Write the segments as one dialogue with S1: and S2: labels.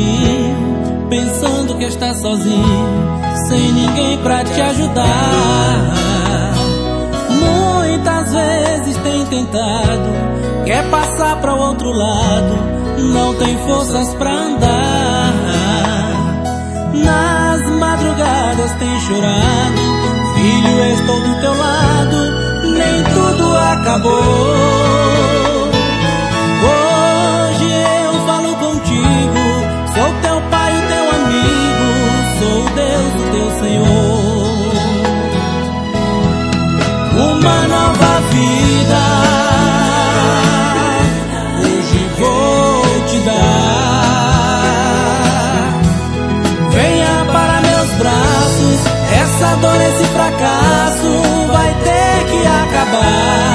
S1: caminho, pensando que está sozinho, sem ninguém pra te ajudar. Muitas vezes tem tentado, quer passar para o outro lado, não tem forças pra andar. Nas madrugadas tem chorado, filho, estou do teu lado, nem tudo acabou. Hoje eu falo contigo, sou teu pai, o teu amigo, sou o Deus, o teu Senhor. Uma nova vida hoje vou te dar. Venha para meus braços, essa dor, esse fracasso vai ter que acabar.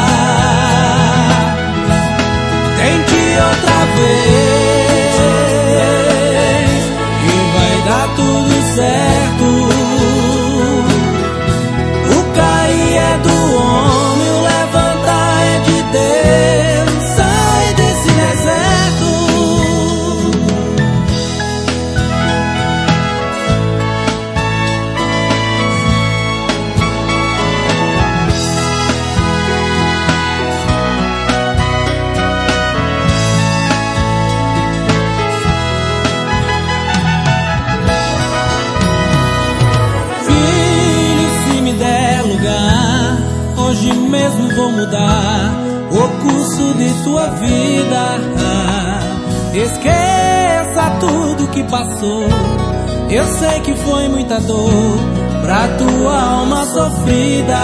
S1: Tente outra vez e vai dar tudo certo. O cair é do homem, o levantar é de Deus. Sai desse deserto. Hoje mesmo vou mudar o curso de tua vida. Esqueça tudo que passou, eu sei que foi muita dor pra tua alma sofrida.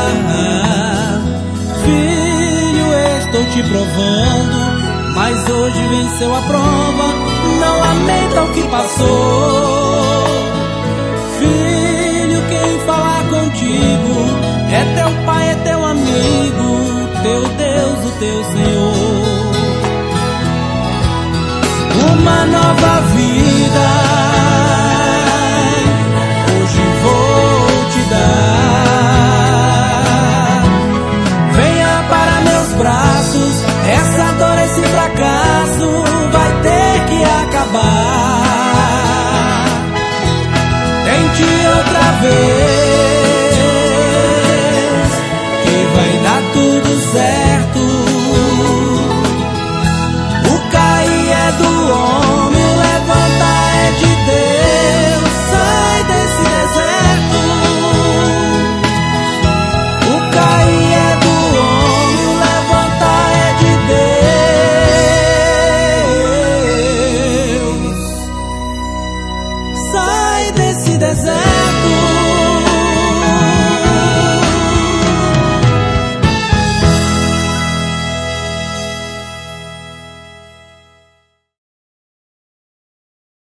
S1: Filho, estou te provando, mas hoje venceu a prova, não lamenta o que passou. Filho, quem falar contigo é teu pai, é teu amigo, teu Deus, o teu Senhor. Uma nova vida